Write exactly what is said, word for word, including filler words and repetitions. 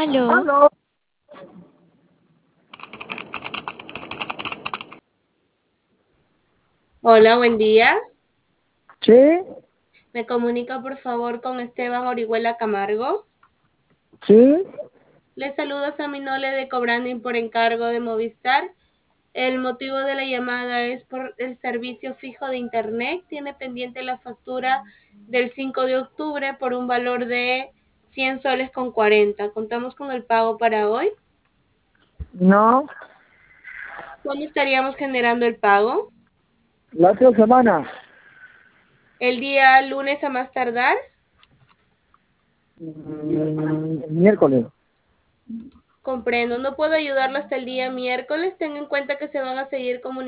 Aló. Aló. Hola, buen día. Sí, ¿Me comunica por favor con Esteban Orihuela Camargo? sí. Le saluda Saminole de Cobranding por encargo de Movistar. El motivo de la llamada es por el servicio fijo de internet. Tiene pendiente la factura del cinco de octubre por un valor de cien soles con cuarenta. ¿Contamos con el pago para hoy? No, ¿Cuándo estaríamos generando el pago? la otra semana. ¿El día lunes a más tardar? Mm, miércoles. Comprendo, no puedo ayudarlo hasta el día miércoles. Tenga en cuenta que se van a seguir comunicando